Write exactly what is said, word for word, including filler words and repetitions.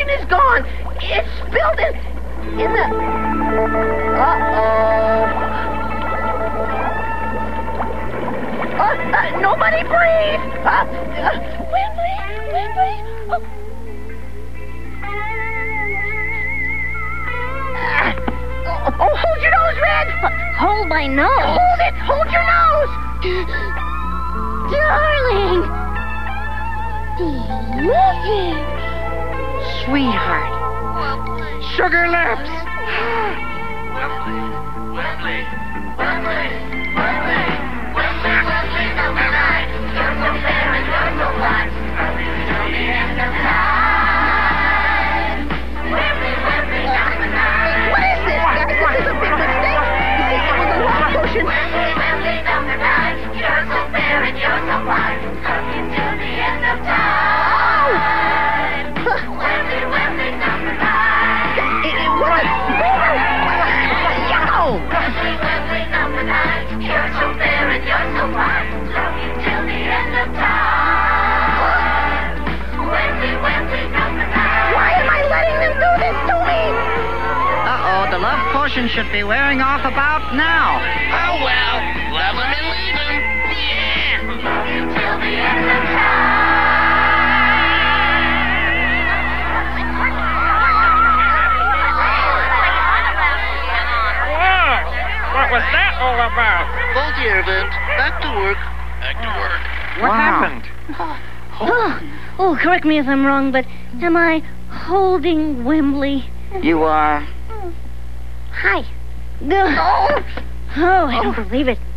potion is gone. It's spilled in, in the... Uh-oh. Uh, uh, nobody breathe. Uh, uh, Wembley, Wembley. Oh. Uh, oh, hold your nose, Red. Hold my nose? Hold it. Hold your nose. Darling. Delicious. Sweetheart. Sugar lips. Wembley, Wembley, Wembley, Wembley, Wembley, Wembley, number nine. You're so fair and you're so fine. Hurry to the end of time. Wembley, Wembley, number nine. What is this? This is a big mistake. You see, it was a love potion. Wembley, Wembley, number nine. You're so fair and you're so fine. Hurry to the end of time. Wembley, Wembley, number nine. It, it was a... Yucko! Wembley, Wembley, number nine. You're so fair and you're so fine. Love you till the end of time. Wembley, Wembley, number nine. Why am I letting them do this to me? Uh-oh, the love potion should be wearing off about now. Oh, well. Love him and leave him. Yeah. Love you till the end of time. What was that all about? Well, dear Vent, back to work. Back to work. What Wow. happened? Oh, oh, correct me if I'm wrong, but am I holding Wembley? You are... Hi. Oh, I don't believe it.